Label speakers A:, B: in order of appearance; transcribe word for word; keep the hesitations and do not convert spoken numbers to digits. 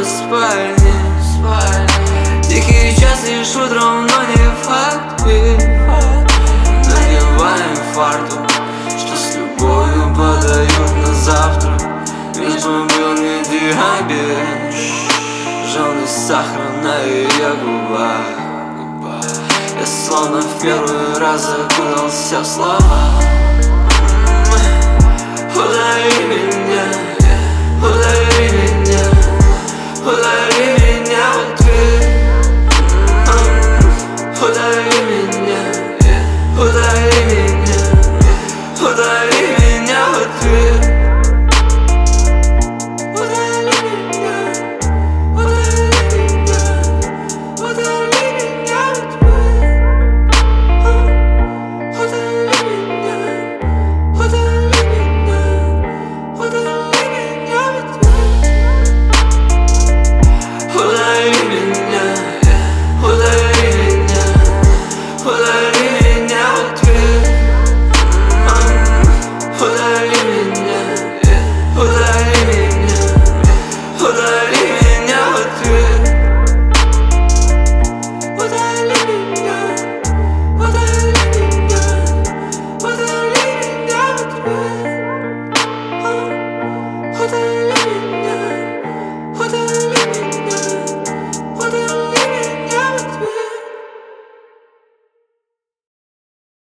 A: спальне. Тихий час лишь утром, но не факт. Надеваем фартук, что с любовью подают на завтра. Лишь бы был не диабет, жженый сахар на ее губах. Я словно в первый раз окунулся в слова. Удари меня, удари меня, удари